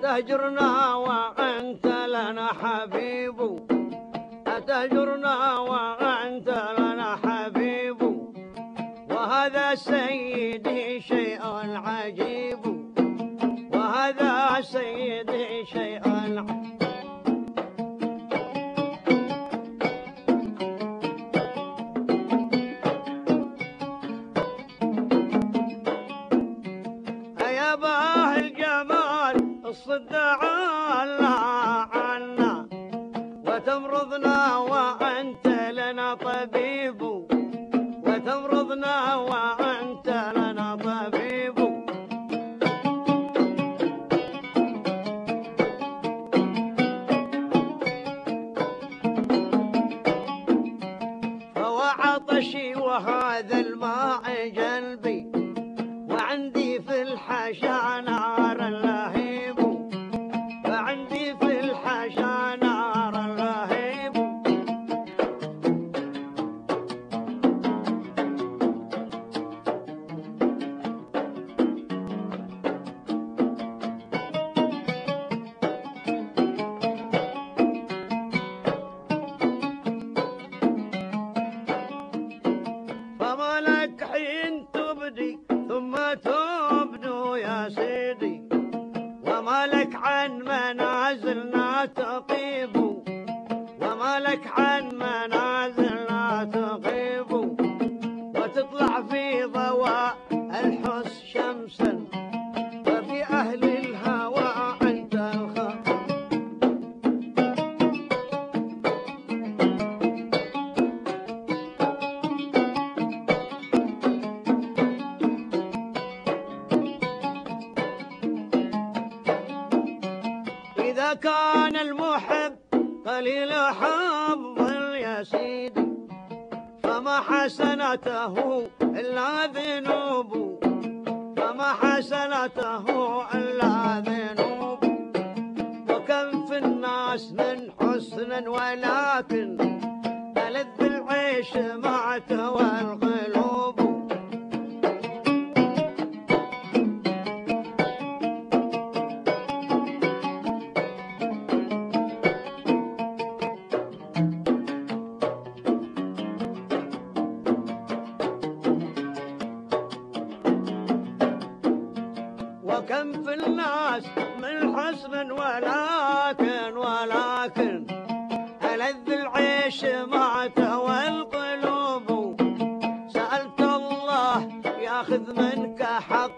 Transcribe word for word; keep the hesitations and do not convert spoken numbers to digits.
أتهجرنا وأنت لنا حبيب، أتهجرنا وأنت لنا حبيب، وهذا سيدي شيء عجيب، وهذا سيدي شيء عجيب. يا باه الجمال الصدع عنا، وتمرضنا وأنت لنا طبيب، وتمرضنا وأنت لنا طبيب. فهو عطشي وهذا الماء جلبي، وعندي في الحشا نار اللهيب، وعندي في الحشا نار اللهيب. فما لك حين تبدي ثم تبدو يا سيدي، وما لك عن منازلنا تقيب، وما لك عن منازلنا تقيب، وتطلع في ضواء الحس شمسا، وفي أهل الهوى أنت الخاف. إذا كان المحب قليل حظ يا سيدي، فما حسنته إلا ذنوب، فما حسنته إلا ذنوب. وكم في الناس من حسن ولكن ألذ العيش مع توى القلوب. وكم في الناس من حسن ولكن ولكن ألذ العيش مع توى القلوب. سألت الله ياخذ منك حق